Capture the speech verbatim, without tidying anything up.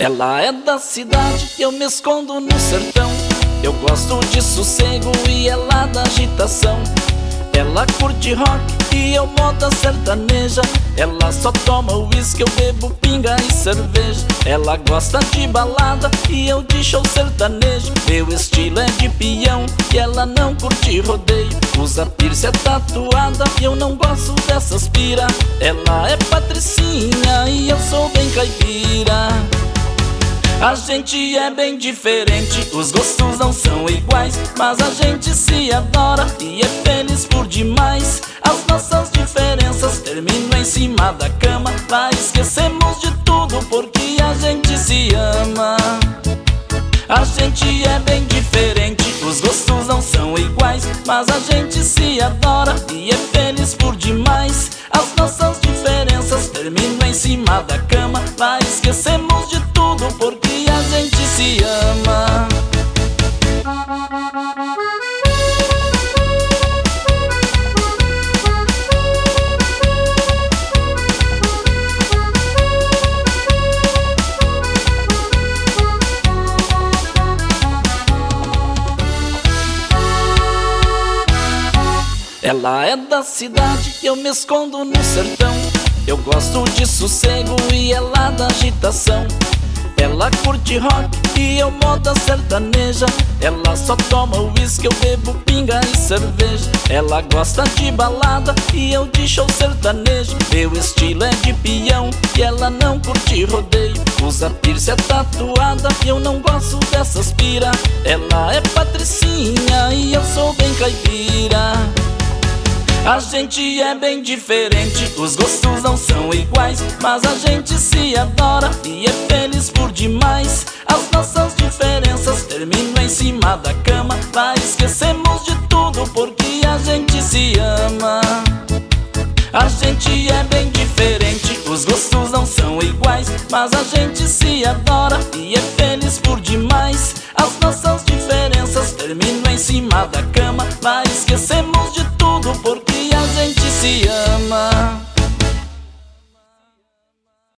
Ela é da cidade, eu me escondo no sertão. Eu gosto de sossego e ela da agitação. Ela curte rock e eu moda sertaneja. Ela só toma uísque, eu bebo pinga e cerveja. Ela gosta de balada e eu de show sertanejo. Meu estilo é de peão e ela não curte rodeio. Usa piercing, é tatuada e eu não gosto dessas pira. Ela é patricinha e eu sou bem caipira. A gente é bem diferente, os gostos não são iguais, mas a gente se adora e é feliz por demais. As nossas diferenças terminam em cima da cama. Lá esquecemos de tudo porque a gente se ama. A gente é bem diferente, os gostos não são iguais, mas a gente se adora e é feliz por demais. As nossas diferenças terminam em cima da cama. Lá esquecemos de tudo porque a gente se ama. Ela é da cidade, eu me escondo no sertão. Eu gosto de sossego e ela da agitação. Ela curte rock e eu moda sertaneja. Ela só toma uísque, eu bebo pinga e cerveja. Ela gosta de balada e eu de show sertanejo. Meu estilo é de peão e ela não curte rodeio. Usa piercing, é tatuada e eu não gosto dessas pira. Ela é patricinha e eu sou bem caipira. A gente é bem diferente, os gostos não são iguais, mas a gente se adora e é feliz por demais. As nossas diferenças terminam em cima da cama. Lá esquecemos de tudo porque a gente se ama. A gente é bem diferente, os gostos não são iguais, mas a gente se adora e é feliz